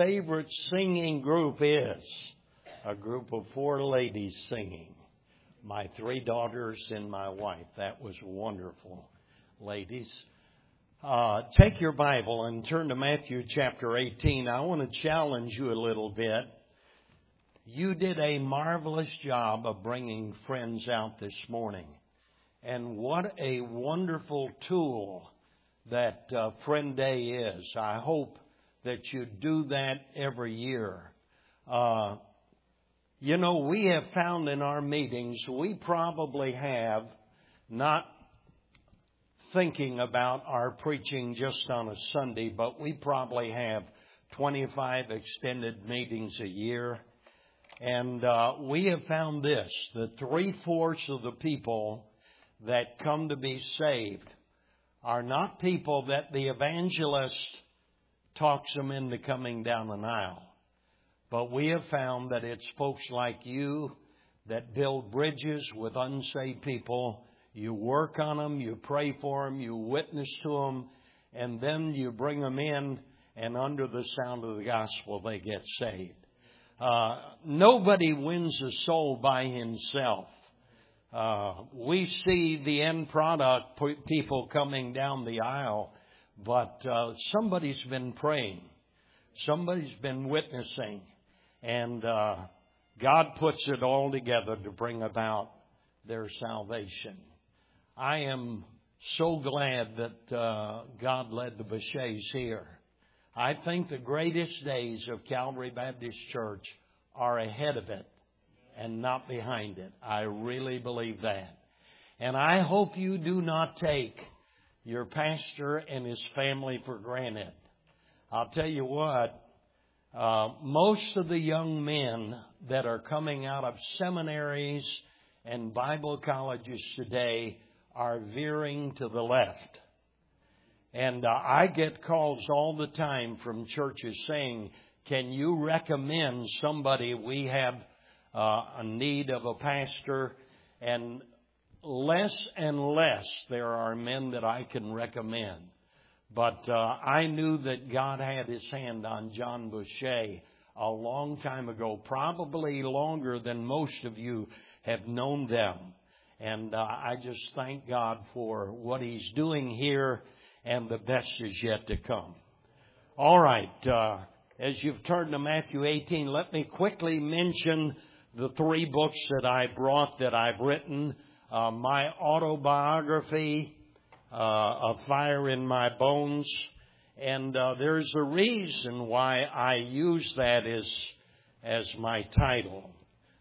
favorite singing group is a group of 4 ladies singing. My 3 daughters and my wife. That was wonderful, ladies. Take your Bible and turn to Matthew chapter 18. I want to challenge you a little bit. You did a marvelous job of bringing friends out this morning. And what a wonderful tool that Friend Day is. I hope that you do that every year. We have found in our meetings, we probably have, not thinking about our preaching just on a Sunday, but we probably have 25 extended meetings a year. And we have found this, that 3/4 of the people that come to be saved are not people that the evangelist talks them into coming down an aisle. But we have found that it's folks like you that build bridges with unsaved people. You work on them, you pray for them, you witness to them, and then you bring them in, and under the sound of the gospel, they get saved. Nobody wins a soul by himself. We see the end product, people coming down the aisle, but somebody's been praying. Somebody's been witnessing. And God puts it all together to bring about their salvation. I am so glad that God led the Bouchers here. I think the greatest days of Calvary Baptist Church are ahead of it and not behind it. I really believe that. And I hope you do not take your pastor and his family for granted. I'll tell you what, most of the young men that are coming out of seminaries and Bible colleges today are veering to the left. And I get calls all the time from churches saying, can you recommend somebody? We have a need of a pastor. And less there are men that I can recommend. But I knew that God had His hand on John Boucher a long time ago, probably longer than most of you have known them. And I just thank God for what He's doing here, and the best is yet to come. All right, as you've turned to Matthew 18, let me quickly mention the 3 books that I brought that I've written. My autobiography, A Fire in My Bones. And there's a reason why I use that as my title.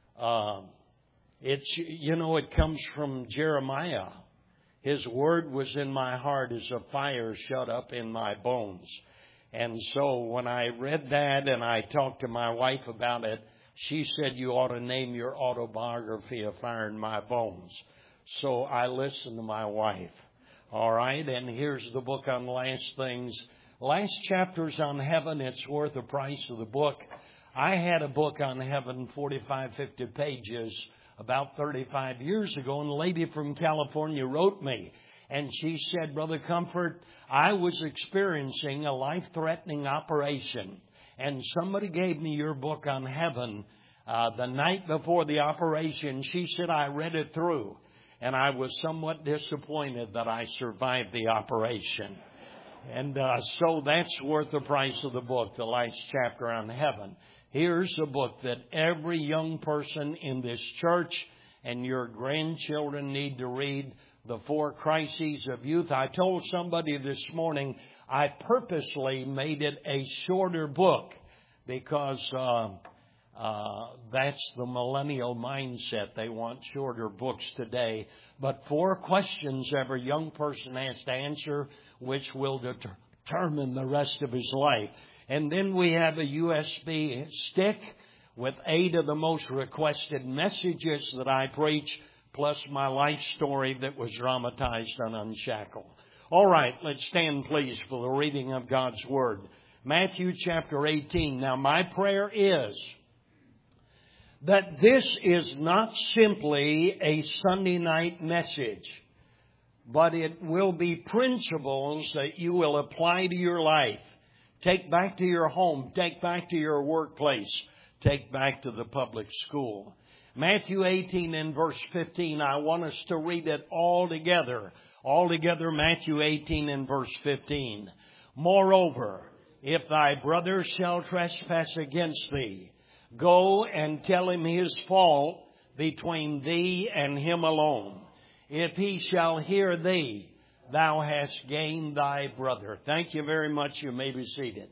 It comes from Jeremiah. His word was in my heart as a fire shut up in my bones. And so when I read that and I talked to my wife about it, she said, you ought to name your autobiography A Fire in My Bones. So I listened to my wife. All right, and here's the book on Last Things. Last chapter's on heaven. It's worth the price of the book. I had a book on heaven, 45, 50 pages, about 35 years ago, and a lady from California wrote me. And she said, Brother Comfort, I was experiencing a life-threatening operation, and somebody gave me your book on heaven the night before the operation. She said, I read it through, and I was somewhat disappointed that I survived the operation. And so that's worth the price of the book, the last chapter on heaven. Here's a book that every young person in this church and your grandchildren need to read, The 4 Crises of Youth. I told somebody this morning I purposely made it a shorter book because that's the millennial mindset. They want shorter books today. But 4 questions every young person has to answer, which will determine the rest of his life. And then we have a USB stick with 8 of the most requested messages that I preach, plus my life story that was dramatized on Unshackled. All right, let's stand, please, for the reading of God's Word. Matthew chapter 18. Now, my prayer is that this is not simply a Sunday night message, but it will be principles that you will apply to your life Take back to your home. Take back to your workplace. Take back to the public school. Matthew 18 and verse 15, I want us to read it all together. All together, Matthew 18 and verse 15. Moreover, if thy brother shall trespass against thee, go and tell him his fault between thee and him alone. If he shall hear thee, thou hast gained thy brother. Thank you very much. You may be seated.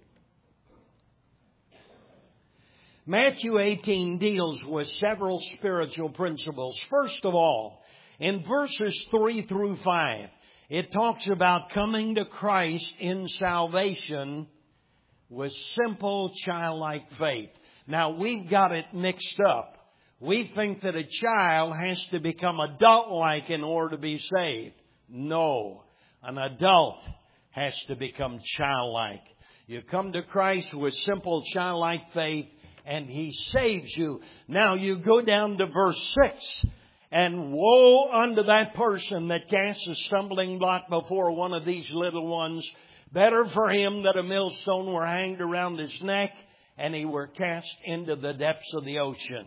Matthew 18 deals with several spiritual principles. First of all, in verses 3 through 5, it talks about coming to Christ in salvation with simple childlike faith. Now, we've got it mixed up. We think that a child has to become adult-like in order to be saved. No, an adult has to become childlike. You come to Christ with simple childlike faith, and He saves you. Now you go down to verse 6. And woe unto that person that casts a stumbling block before one of these little ones. Better for him that a millstone were hanged around his neck and he were cast into the depths of the ocean.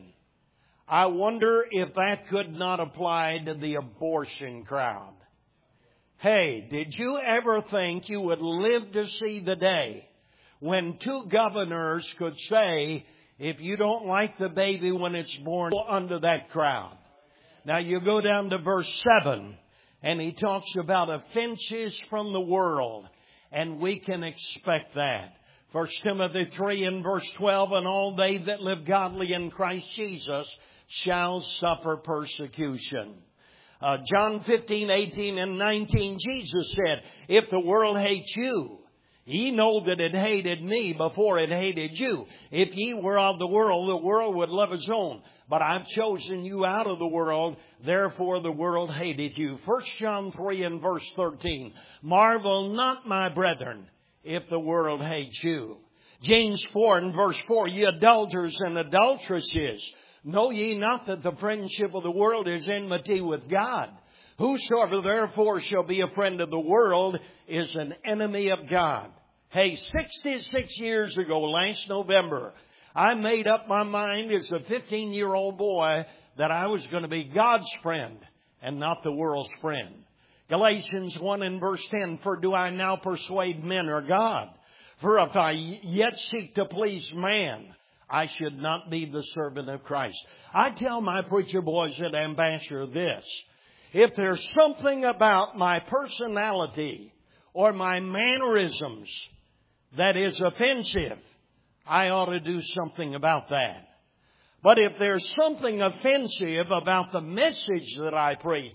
I wonder if that could not apply to the abortion crowd. Hey, did you ever think you would live to see the day when two governors could say, if you don't like the baby when it's born, go under that crowd? Now you go down to verse 7, and he talks about offenses from the world, and we can expect that. 1 Timothy 3 and verse 12, and all they that live godly in Christ Jesus shall suffer persecution. John 15, 18, and 19, Jesus said, if the world hates you, ye know that it hated me before it hated you. If ye were of the world would love its own. But I've chosen you out of the world, therefore the world hated you. 1 John 3 and verse 13. Marvel not, my brethren, if the world hates you. James 4 and verse 4. Ye adulterers and adulteresses, know ye not that the friendship of the world is enmity with God? Whosoever therefore shall be a friend of the world is an enemy of God. Hey, 66 years ago, last November, I made up my mind as a 15-year-old boy that I was going to be God's friend and not the world's friend. Galatians 1 and verse 10, for do I now persuade men or God? For if I yet seek to please man, I should not be the servant of Christ. I tell my preacher boys at Ambassador this. If there's something about my personality or my mannerisms that is offensive, I ought to do something about that. But if there's something offensive about the message that I preach,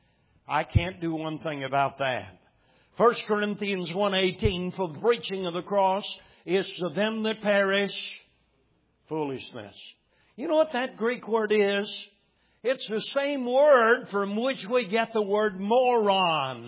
I can't do one thing about that. 1 Corinthians 1:18, for the preaching of the cross is to them that perish foolishness. You know what that Greek word is? It's the same word from which we get the word moron.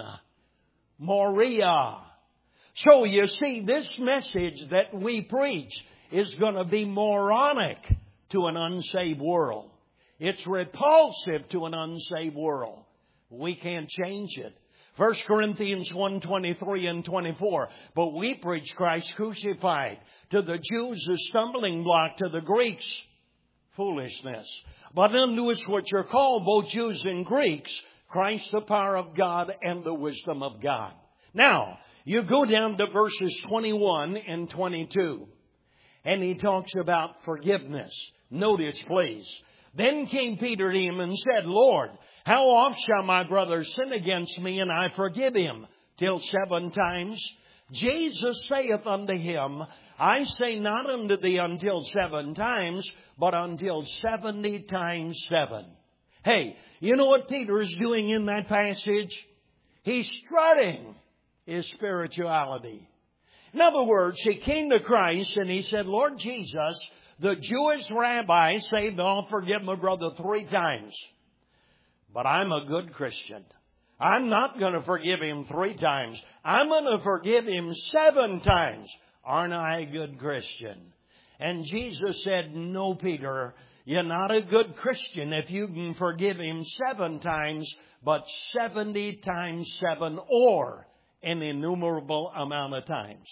Moria. So you see, this message that we preach is going to be moronic to an unsaved world. It's repulsive to an unsaved world. We can't change it. 1 Corinthians 1:23 and 24. But we preach Christ crucified. To the Jews a stumbling block, to the Greeks foolishness. But unto us which are called, both Jews and Greeks, Christ the power of God and the wisdom of God. Now, you go down to verses 21 and 22. And he talks about forgiveness. Notice, please. Then came Peter to him and said, Lord, how oft shall my brother sin against me, and I forgive him? Till 7 times? Jesus saith unto him, I say not unto thee until 7 times, but until 70 times 7. Hey, you know what Peter is doing in that passage? He's strutting his spirituality. In other words, he came to Christ and he said, Lord Jesus, the Jewish rabbis say thou forgive my brother 3 times. But I'm a good Christian. I'm not going to forgive him 3 times. I'm going to forgive him 7 times. Aren't I a good Christian? And Jesus said, no, Peter, you're not a good Christian if you can forgive him 7 times, but 70 times 7 or an innumerable amount of times.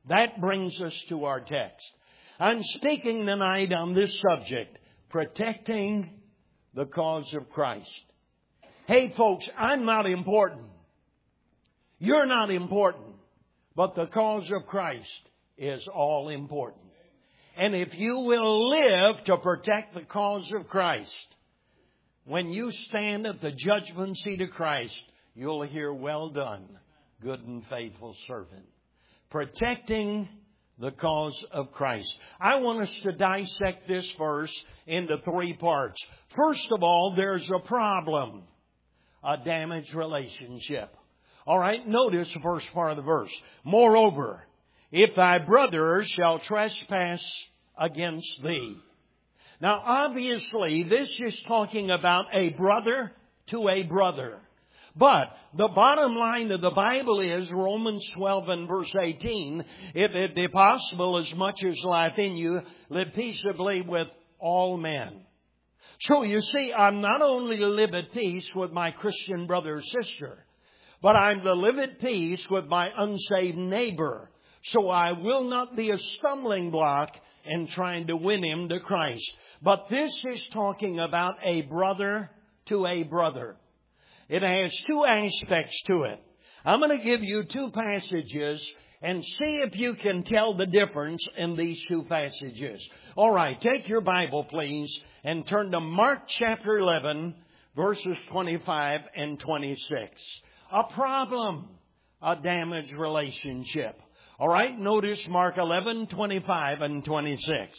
That brings us to our text. I'm speaking tonight on this subject, protecting the cause of Christ. Hey folks, I'm not important. You're not important. But the cause of Christ is all important. And if you will live to protect the cause of Christ, when you stand at the judgment seat of Christ, you'll hear, "Well done, good and faithful servant." Protecting the cause of Christ. I want us to dissect this verse into 3 parts. First of all, there's a problem. A damaged relationship. All right, notice the first part of the verse. "Moreover, if thy brother shall trespass against thee." Now, obviously, this is talking about a brother to a brother. But the bottom line of the Bible is Romans 12 and verse 18. "If it be possible, as much as lieth in you, live peaceably with all men." So you see, I'm not only to live at peace with my Christian brother or sister, but I'm to live at peace with my unsaved neighbor. So I will not be a stumbling block in trying to win him to Christ. But this is talking about a brother to a brother. It has 2 aspects to it. I'm going to give you 2 passages and see if you can tell the difference in these 2 passages. All right, take your Bible, please, and turn to Mark chapter 11, verses 25 and 26. A problem, a damaged relationship. All right, notice Mark 11, 25 and 26.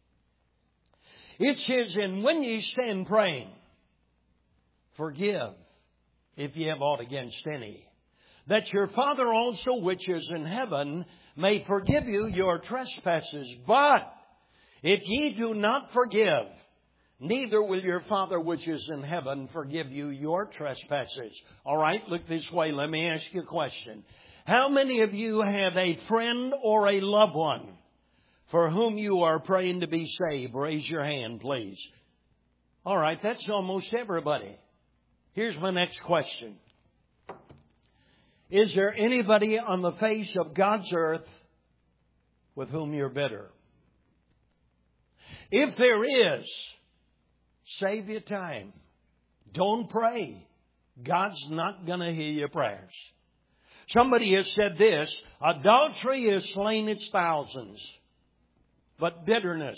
It says, "And when ye stand praying, forgive if ye have aught against any, that your Father also which is in heaven may forgive you your trespasses. But if ye do not forgive, neither will your Father which is in heaven forgive you your trespasses." All right, look this way. Let me ask you a question. How many of you have a friend or a loved one for whom you are praying to be saved? Raise your hand, please. All right, that's almost everybody. Here's my next question. Is there anybody on the face of God's earth with whom you're bitter? If there is, save your time. Don't pray. God's not going to hear your prayers. Somebody has said this: adultery has slain its thousands, but bitterness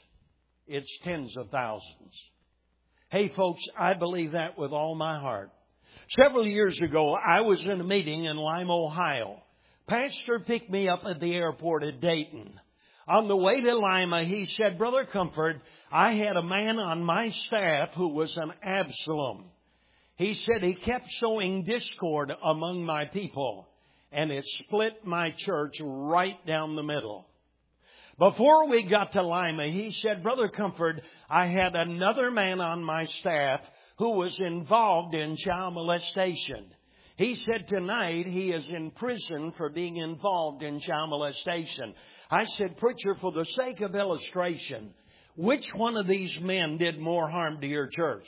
its tens of thousands. Hey folks, I believe that with all my heart. Several years ago, I was in a meeting in Lima, Ohio. Pastor picked me up at the airport at Dayton. On the way to Lima, he said, "Brother Comfort, I had a man on my staff who was an Absalom." He said he kept sowing discord among my people, and it split my church right down the middle. Before we got to Lima, he said, "Brother Comfort, I had another man on my staff who was involved in child molestation. He said tonight he is in prison for being involved in child molestation." I said, "Preacher, for the sake of illustration, which one of these men did more harm to your church?"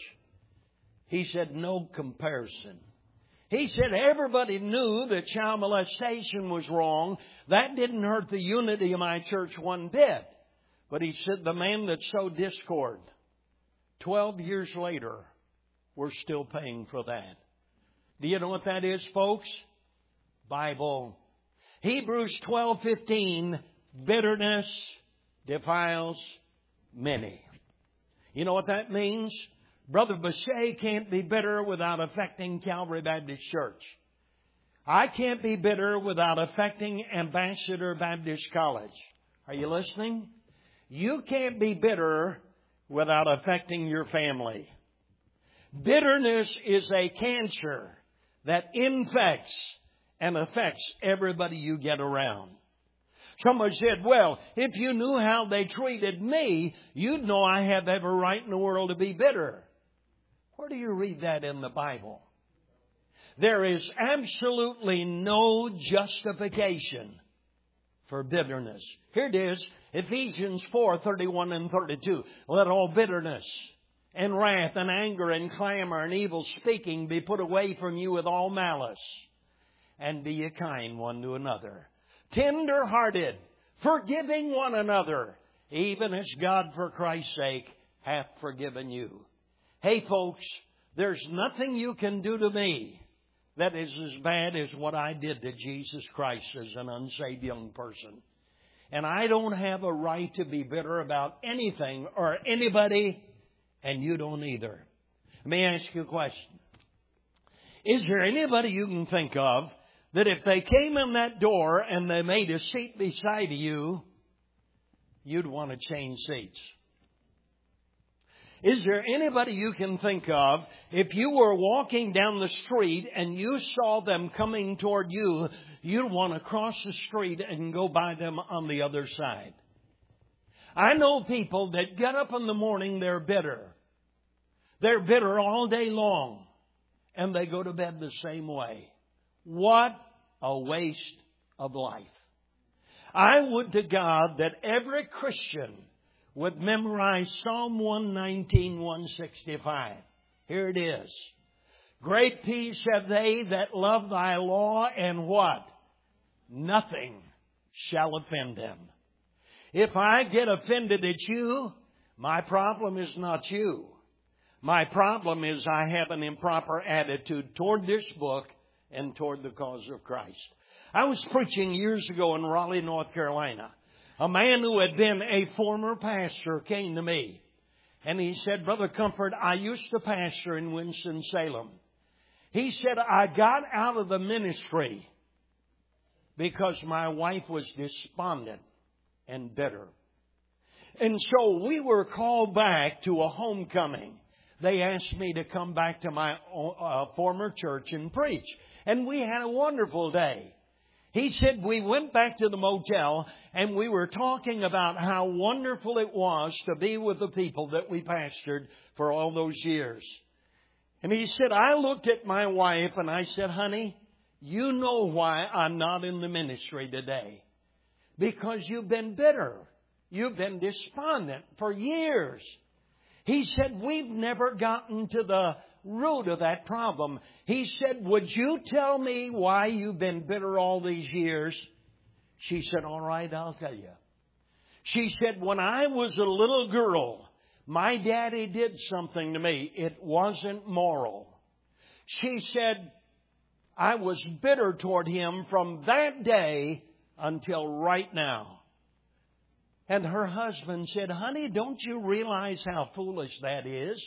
He said, "No comparison." He said everybody knew that child molestation was wrong. That didn't hurt the unity of my church one bit. But he said the man that sowed discord, 12 years later, we're still paying for that. Do you know what that is, folks? Bible. Hebrews 12:15, bitterness defiles many. You know what that means? Brother Bechet can't be bitter without affecting Calvary Baptist Church. I can't be bitter without affecting Ambassador Baptist College. Are you listening? You can't be bitter without affecting your family. Bitterness is a cancer that infects and affects everybody you get around. Somebody said, "Well, if you knew how they treated me, you'd know I have every right in the world to be bitter." Where do you read that in the Bible? There is absolutely no justification for bitterness. Here it is, Ephesians 4:31 and 32. "Let all bitterness and wrath and anger and clamor and evil speaking be put away from you with all malice. And be ye kind one to another, tender-hearted, forgiving one another, even as God for Christ's sake hath forgiven you. Hey folks, there's nothing you can do to me that is as bad as what I did to Jesus Christ as an unsaved young person. And I don't have a right to be bitter about anything or anybody, and you don't either. Let me ask you a question. Is there anybody you can think of that if they came in that door and they made a seat beside you, you'd want to change seats? Is there anybody you can think of, if you were walking down the street and you saw them coming toward you, you'd want to cross the street and go by them on the other side? I know people that get up in the morning, they're bitter. They're bitter all day long, and they go to bed the same way. What a waste of life. I would to God that every Christian would memorize Psalm 119, 165. Here it is. Great peace have they that love thy law, and what? Nothing shall offend them. If I get offended at you, my problem is not you. My problem is I have an improper attitude toward this book and toward the cause of Christ. I was preaching years ago in Raleigh, North Carolina. A man who had been a former pastor came to me. And he said, Brother Comfort, I used to pastor in Winston-Salem. He said, I got out of the ministry because my wife was despondent and bitter. And so we were called back to a homecoming. They asked me to come back to my former church and preach. And we had a wonderful day. He said we went back to the motel and we were talking about how wonderful it was to be with the people that we pastored for all those years. And he said, I looked at my wife and I said, honey, you know why I'm not in the ministry today. Because you've been bitter. You've been despondent for years. He said, we've never gotten to the root of that problem. He said, would you tell me why you've been bitter all these years? She said, all right, I'll tell you. She said, when I was a little girl, my daddy did something to me. It wasn't moral. She said, I was bitter toward him from that day until right now. And her husband said, honey, don't you realize how foolish that is?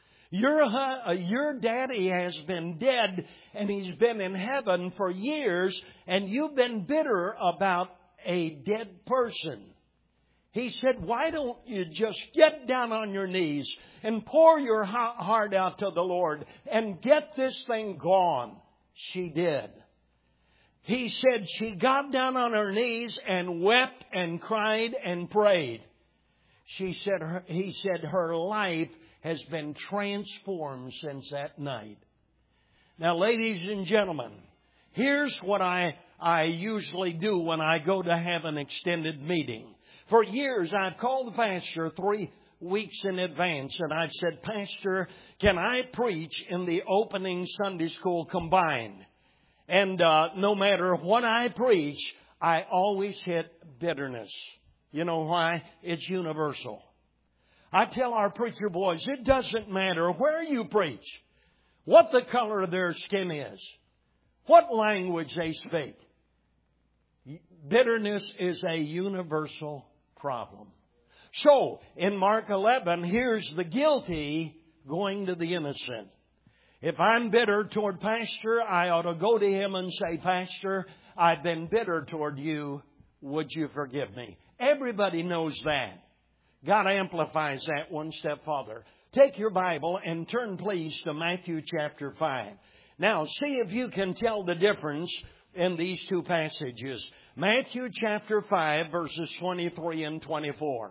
Your daddy has been dead and he's been in heaven for years, and you've been bitter about a dead person. He said, why don't you just get down on your knees and pour your heart out to the Lord and get this thing gone? She did. He said she got down on her knees and wept and cried and prayed. He said her life has been transformed since that night. Now, ladies and gentlemen, here's what I usually do when I go to have an extended meeting. For years, I've called the pastor 3 weeks in advance, and I've said, Pastor, can I preach in the opening Sunday school combined? And no matter what I preach, I always hit bitterness. You know why? It's universal. I tell our preacher boys, it doesn't matter where you preach, what the color of their skin is, what language they speak. Bitterness is a universal problem. So, in Mark 11, here's the guilty going to the innocent. If I'm bitter toward Pastor, I ought to go to him and say, Pastor, I've been bitter toward you. Would you forgive me? Everybody knows that. God amplifies that one step further. Take your Bible and turn, please, to Matthew chapter 5. Now, see if you can tell the difference in these two passages. Matthew chapter 5, verses 23 and 24.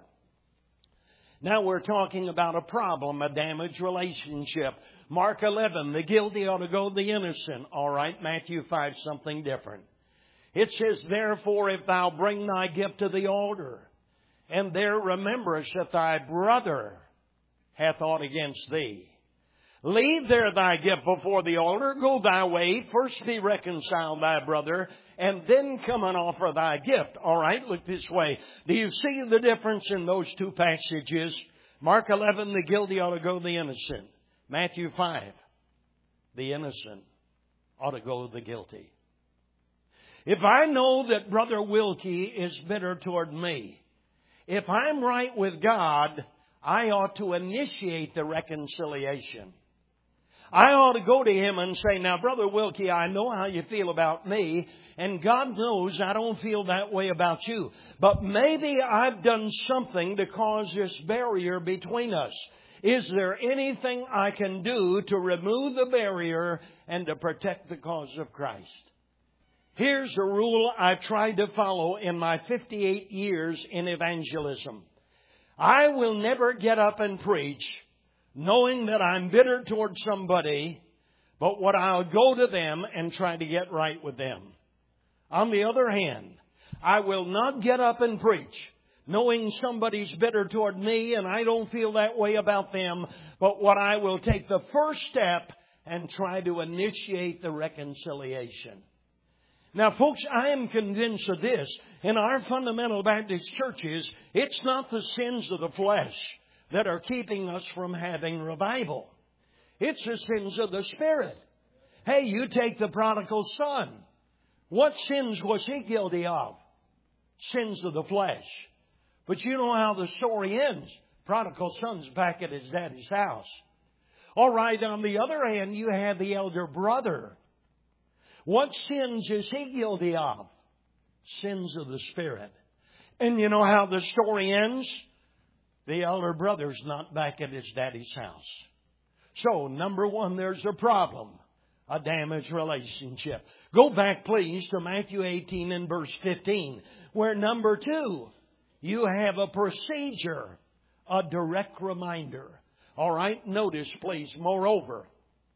Now we're talking about a problem, a damaged relationship. Mark 11, the guilty ought to go to the innocent. All right, Matthew 5, something different. It says, therefore, if thou bring thy gift to the altar, and there rememberest that thy brother hath aught against thee, Leave there thy gift before the altar. Go thy way. First be reconciled thy brother, and then come and offer thy gift. All right, look this way. Do you see the difference in those two passages? Mark 11, the guilty ought to go to the innocent. Matthew 5, the innocent ought to go to the guilty. If I know that Brother Wilkie is bitter toward me, if I'm right with God, I ought to initiate the reconciliation. I ought to go to him and say, now, Brother Wilkie, I know how you feel about me, and God knows I don't feel that way about you. But maybe I've done something to cause this barrier between us. Is there anything I can do to remove the barrier and to protect the cause of Christ? Here's a rule I've tried to follow in my 58 years in evangelism. I will never get up and preach knowing that I'm bitter toward somebody, but what I'll go to them and try to get right with them. On the other hand, I will not get up and preach knowing somebody's bitter toward me and I don't feel that way about them, but what I will take the first step and try to initiate the reconciliation. Now, folks, I am convinced of this. In our fundamental Baptist churches, it's not the sins of the flesh that are keeping us from having revival. It's the sins of the Spirit. Hey, you take the prodigal son. What sins was he guilty of? Sins of the flesh. But you know how the story ends. Prodigal son's back at his daddy's house. All right, on the other hand, you have the elder brother. What sins is he guilty of? Sins of the Spirit. And you know how the story ends? The elder brother's not back at his daddy's house. So, number one, there's a problem. A damaged relationship. Go back, please, to Matthew 18 and verse 15, where number two, you have a procedure, a direct reminder. All right, notice, please, moreover,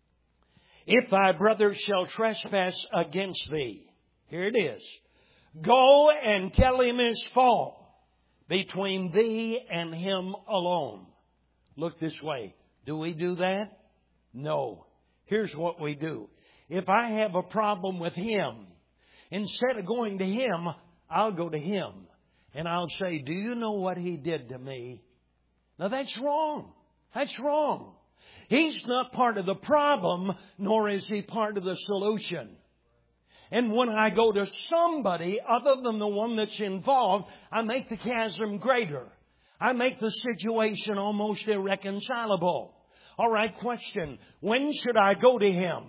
if thy brother shall trespass against thee, here it is, go and tell him his fault between thee and him alone. Look this way. Do we do that? No. Here's what we do. If I have a problem with him, instead of going to him, I'll go to him. And I'll say, do you know what he did to me? Now that's wrong. That's wrong. He's not part of the problem, nor is he part of the solution. And when I go to somebody other than the one that's involved, I make the chasm greater. I make the situation almost irreconcilable. All right, question. When should I go to him?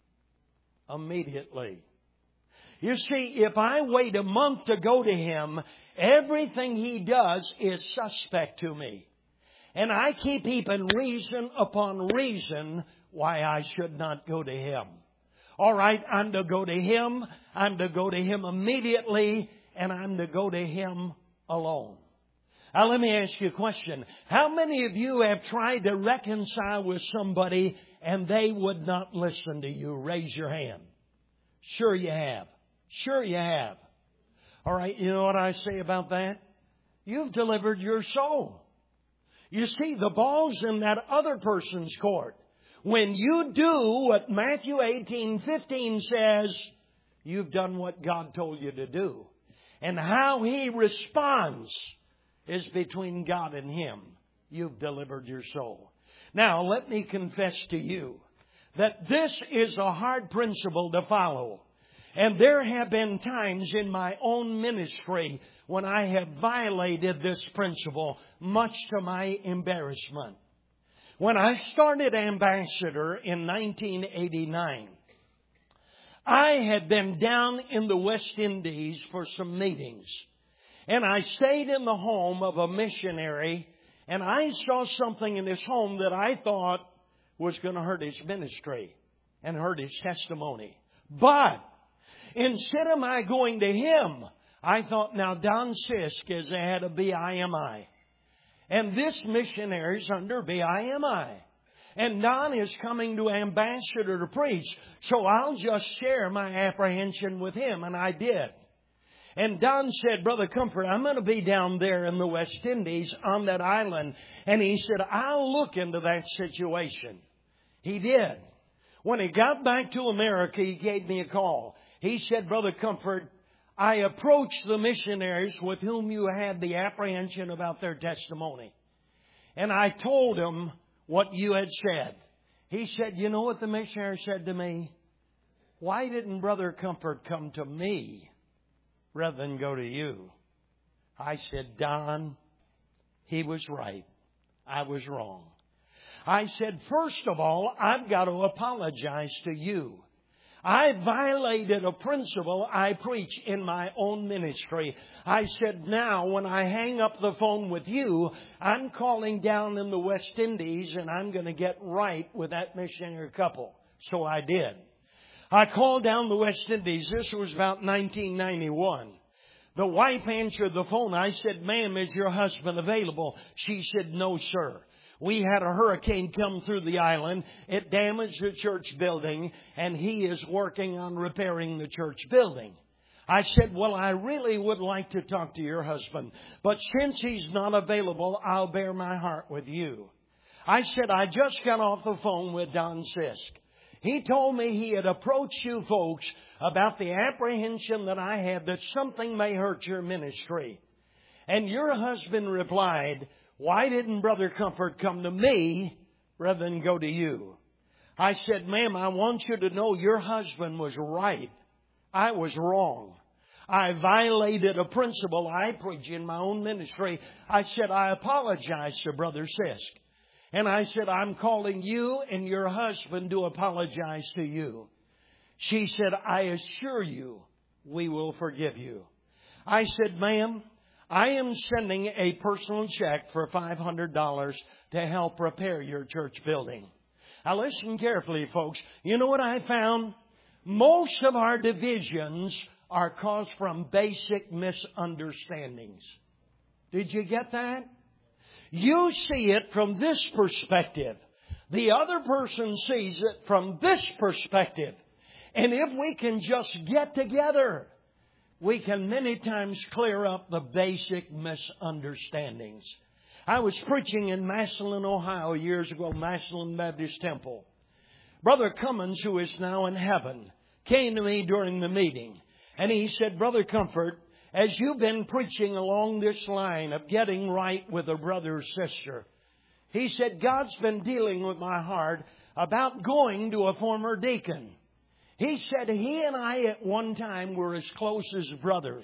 Immediately. You see, if I wait a month to go to him, everything he does is suspect to me. And I keep heaping reason upon reason why I should not go to him. All right, I'm to go to him. I'm to go to him immediately. And I'm to go to him alone. Now, let me ask you a question. How many of you have tried to reconcile with somebody and they would not listen to you? Raise your hand. Sure you have. Sure you have. All right, you know what I say about that? You've delivered your soul. You see, the ball's in that other person's court. When you do what Matthew 18:15 says, you've done what God told you to do. And how he responds is between God and him. You've delivered your soul. Now, let me confess to you that this is a hard principle to follow. And there have been times in my own ministry when I have violated this principle, much to my embarrassment. When I started ambassador in 1989, I had been down in the West Indies for some meetings. And I stayed in the home of a missionary, and I saw something in his home that I thought was going to hurt his ministry and hurt his testimony. But instead of my going to him, I thought, now Don Sisk is the head of BIMI. And this missionary is under BIMI. And Don is coming to ambassador to preach. So I'll just share my apprehension with him. And I did. And Don said, Brother Comfort, I'm going to be down there in the West Indies on that island. And he said, I'll look into that situation. He did. When he got back to America, he gave me a call. He said, Brother Comfort, I approached the missionaries with whom you had the apprehension about their testimony. And I told them what you had said. He said, you know what the missionary said to me? Why didn't Brother Comfort come to me rather than go to you? I said, Don, he was right. I was wrong. I said, first of all, I've got to apologize to you. I violated a principle I preach in my own ministry. I said, now when I hang up the phone with you, I'm calling down in the West Indies and I'm going to get right with that missionary couple. So I did. I called down the West Indies. This was about 1991. The wife answered the phone. I said, ma'am, is your husband available? She said, no, sir. We had a hurricane come through the island. It damaged the church building, and he is working on repairing the church building. I said, well, I really would like to talk to your husband, but since he's not available, I'll bear my heart with you. I said, I just got off the phone with Don Sisk. He told me he had approached you folks about the apprehension that I had that something may hurt your ministry. And your husband replied, why didn't Brother Comfort come to me rather than go to you? I said, ma'am, I want you to know your husband was right. I was wrong. I violated a principle I preach in my own ministry. I said, I apologize to Brother Sisk. And I said, I'm calling you and your husband to apologize to you. She said, I assure you we will forgive you. I said, ma'am, I am sending a personal check for $500 to help repair your church building. Now listen carefully, folks. You know what I found? Most of our divisions are caused from basic misunderstandings. Did you get that? You see it from this perspective. The other person sees it from this perspective. And if we can just get together, we can many times clear up the basic misunderstandings. I was preaching in Massillon, Ohio years ago, Massillon Baptist Temple. Brother Cummins, who is now in heaven, came to me during the meeting. And he said, Brother Comfort, as you've been preaching along this line of getting right with a brother or sister, he said, God's been dealing with my heart about going to a former deacon. He said he and I at one time were as close as brothers.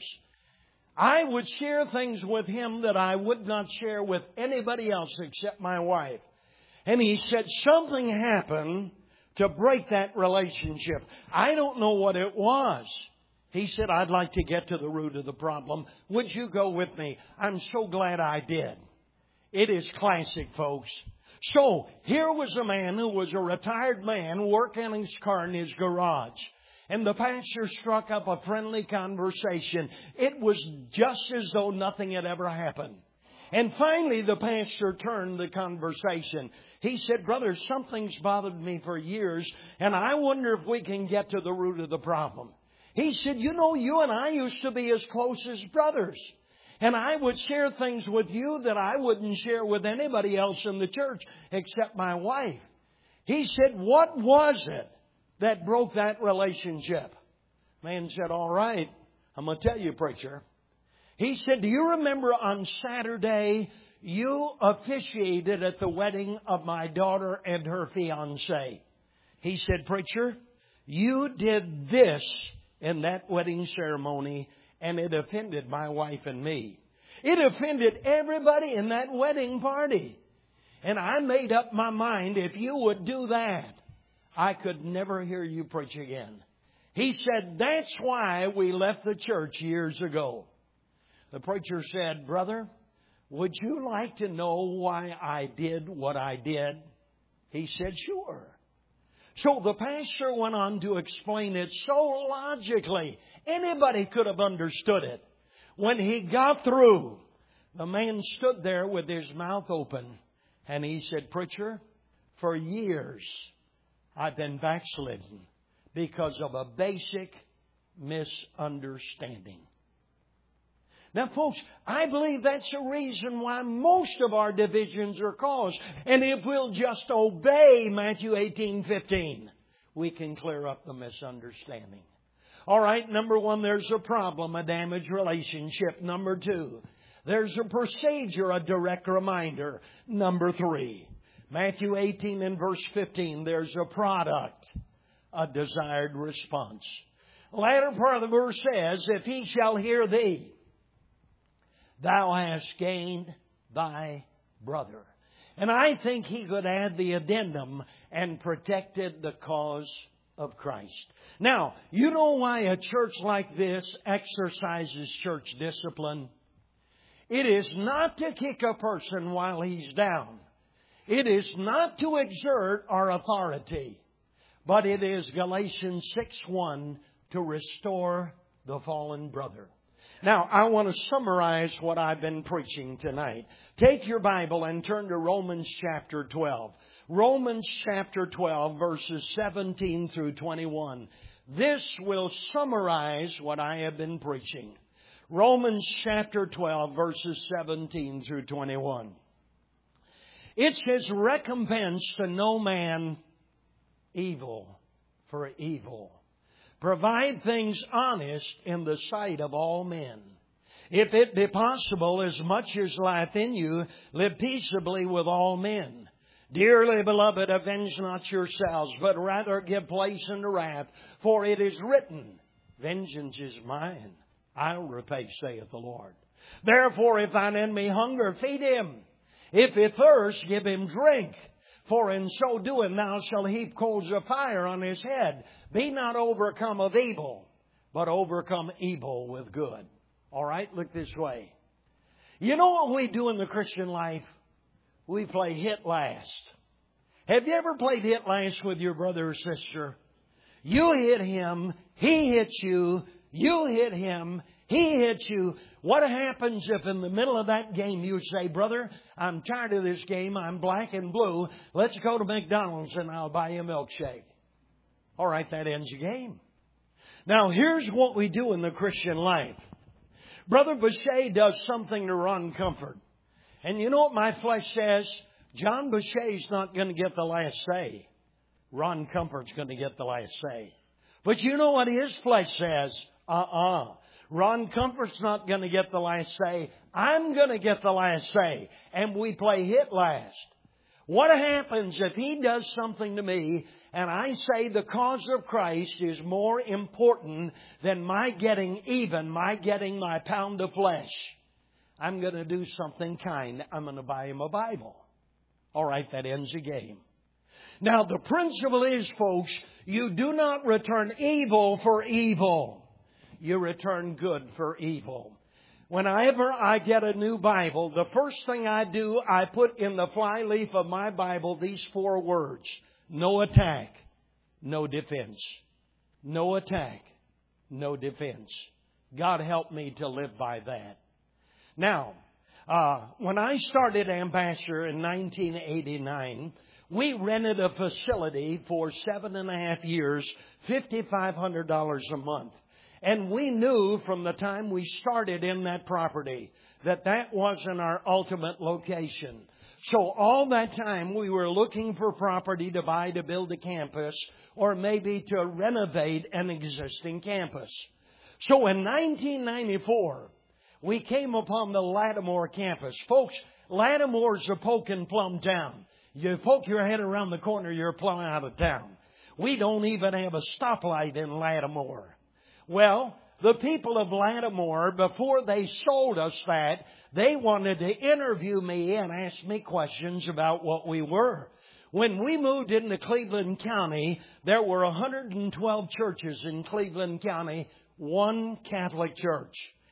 I would share things with him that I would not share with anybody else except my wife. And he said something happened to break that relationship. I don't know what it was. He said, I'd like to get to the root of the problem. Would you go with me? I'm so glad I did. It is classic, folks. So here was a man who was a retired man working on his car in his garage. And the pastor struck up a friendly conversation. It was just as though nothing had ever happened. And finally, the pastor turned the conversation. He said, Brother, something's bothered me for years, and I wonder if we can get to the root of the problem. He said, you know, you and I used to be as close as brothers. And I would share things with you that I wouldn't share with anybody else in the church except my wife. He said, what was it that broke that relationship? Man said, all right, I'm going to tell you, preacher. He said, do you remember on Saturday you officiated at the wedding of my daughter and her fiancé? He said, preacher, you did this in that wedding ceremony, and it offended my wife and me. It offended everybody in that wedding party. And I made up my mind, if you would do that, I could never hear you preach again. He said, that's why we left the church years ago. The preacher said, Brother, would you like to know why I did what I did? He said, sure. So the pastor went on to explain it so logically. Anybody could have understood it. When he got through, the man stood there with his mouth open. And he said, Preacher, for years I've been backslidden because of a basic misunderstanding. Now, folks, I believe that's the reason why most of our divisions are caused. And if we'll just obey Matthew 18:15, we can clear up the misunderstanding. All right, number one, there's a problem, a damaged relationship. Number two, there's a procedure, a direct reminder. Number three, Matthew 18 and verse 15, there's a product, a desired response. The latter part of the verse says, if he shall hear thee, thou hast gained thy brother. And I think he could add the addendum, and protected the cause of Christ. Now, you know why a church like this exercises church discipline? It is not to kick a person while he's down. It is not to exert our authority. But it is Galatians 6:1 to restore the fallen brother. Now, I want to summarize what I've been preaching tonight. Take your Bible and turn to Romans chapter 12. Romans chapter 12, verses 17 through 21. This will summarize what I have been preaching. Romans chapter 12, verses 17 through 21. It says, recompense to no man evil for evil. Provide things honest in the sight of all men. If it be possible, as much as lieth in you, live peaceably with all men. Dearly beloved, avenge not yourselves, but rather give place unto wrath. For it is written, vengeance is mine, I'll repay, saith the Lord. Therefore, if thine enemy hunger, feed him. If he thirst, give him drink. For in so doing thou shalt heap coals of fire on his head. Be not overcome of evil, but overcome evil with good. All right, look this way. You know what we do in the Christian life? We play hit last. Have you ever played hit last with your brother or sister? You hit him, he hits you, you hit him, he hits you. What happens if in the middle of that game you say, brother, I'm tired of this game, I'm black and blue, let's go to McDonald's and I'll buy you a milkshake. All right, that ends the game. Now, here's what we do in the Christian life. Brother Boucher does something to Ron Comfort. And you know what my flesh says? John Boucher's not going to get the last say. Ron Comfort's going to get the last say. But you know what his flesh says? Ron Comfort's not going to get the last say. I'm going to get the last say. And we play hit last. What happens if he does something to me and I say the cause of Christ is more important than my getting even, my getting my pound of flesh? I'm going to do something kind. I'm going to buy him a Bible. All right, that ends the game. Now, the principle is, folks, you do not return evil for evil. You return good for evil. Whenever I get a new Bible, the first thing I do, I put in the flyleaf of my Bible these 4 words. No attack, no defense. No attack, no defense. God help me to live by that. Now, when I started Ambassador in 1989, we rented a facility for 7.5 years, $5,500 a month. And we knew from the time we started in that property that that wasn't our ultimate location. So all that time we were looking for property to buy to build a campus or maybe to renovate an existing campus. So in 1994, we came upon the Lattimore campus. Folks, Lattimore's a poke and plumb town. You poke your head around the corner, you're plumb out of town. We don't even have a stoplight in Lattimore. Well, the people of Lattimore, before they sold us that, they wanted to interview me and ask me questions about what we were. When we moved into Cleveland County, there were 112 churches in Cleveland County, 1 Catholic church,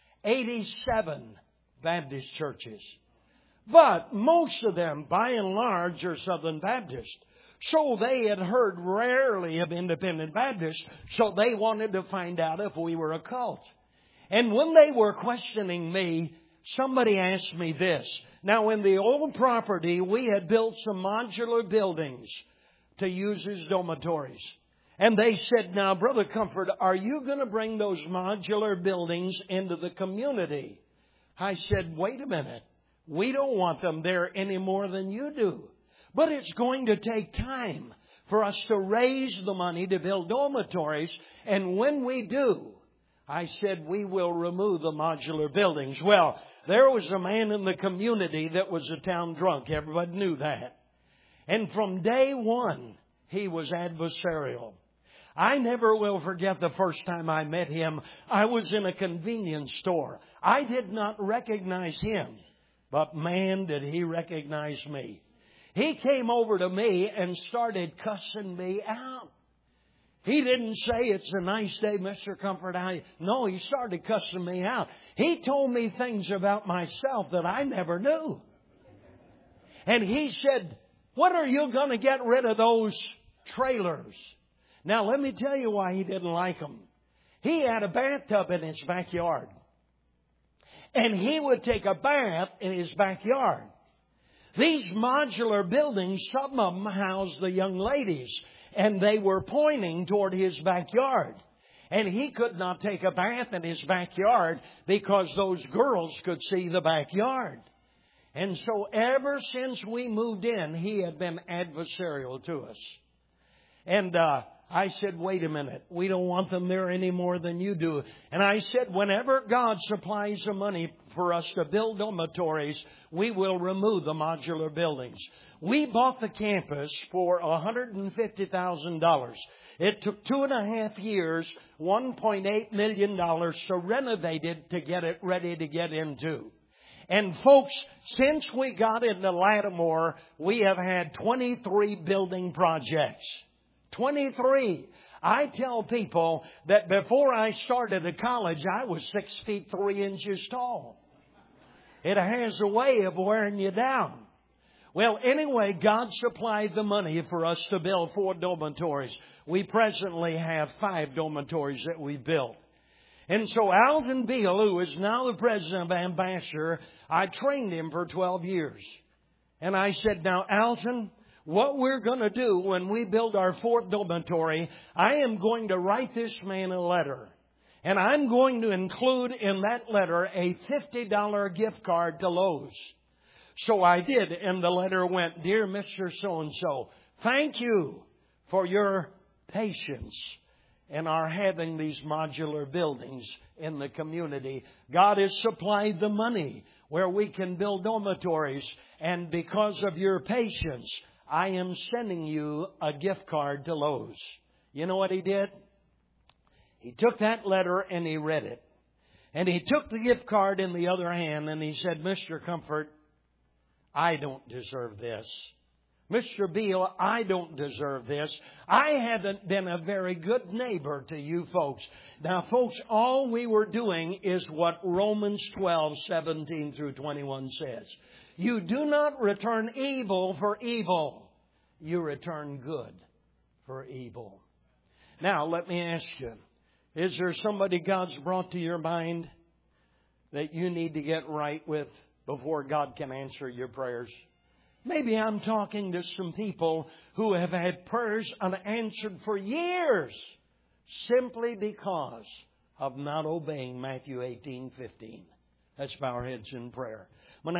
87 Baptist churches. But most of them, by and large, are Southern Baptist. So they had heard rarely of Independent Baptists, so they wanted to find out if we were a cult. And when they were questioning me, somebody asked me this. Now, in the old property, we had built some modular buildings to use as dormitories. And they said, now, Brother Comfort, are you going to bring those modular buildings into the community? I said, wait a minute. We don't want them there any more than you do. But it's going to take time for us to raise the money to build dormitories. And when we do, I said, we will remove the modular buildings. Well, there was a man in the community that was a town drunk. Everybody knew that. And from day one, he was adversarial. I never will forget the first time I met him. I was in a convenience store. I did not recognize him, but man, did he recognize me. He came over to me and started cussing me out. He didn't say, it's a nice day, Mr. Comfort. No, he started cussing me out. He told me things about myself that I never knew. And he said, when are you going to get rid of those trailers? Now, let me tell you why he didn't like them. He had a bathtub in his backyard. And he would take a bath in his backyard. These modular buildings, some of them housed the young ladies. And they were pointing toward his backyard. And he could not take a bath in his backyard because those girls could see the backyard. And so ever since we moved in, he had been adversarial to us. And I said, wait a minute. We don't want them there any more than you do. And I said, whenever God supplies the money for us to build dormitories, we will remove the modular buildings. We bought the campus for $150,000. It took 2.5 years, $1.8 million to renovate it to get it ready to get into. And folks, since we got into Lattimore, we have had 23 building projects. 23. I tell people that before I started at college, I was 6 feet 3 inches tall. It has a way of wearing you down. Well, anyway, God supplied the money for us to build 4 dormitories. We presently have 5 dormitories that we built. And so Alton Beal, who is now the president of Ambassador, I trained him for 12 years. And I said, now, Alton, what we're going to do when we build our 4th dormitory, I am going to write this man a letter. And I'm going to include in that letter a $50 gift card to Lowe's. So I did, and the letter went, Dear Mr. So-and-so, thank you for your patience in our having these modular buildings in the community. God has supplied the money where we can build dormitories, and because of your patience, I am sending you a gift card to Lowe's. You know what he did? He took that letter and he read it. And he took the gift card in the other hand and he said, Mr. Comfort, I don't deserve this. Mr. Beal, I don't deserve this. I haven't been a very good neighbor to you folks. Now, folks, all we were doing is what Romans 12:17 through 21 says. You do not return evil for evil. You return good for evil. Now, let me ask you, is there somebody God's brought to your mind that you need to get right with before God can answer your prayers? Maybe I'm talking to some people who have had prayers unanswered for years simply because of not obeying Matthew 18:15. Let's bow our heads in prayer.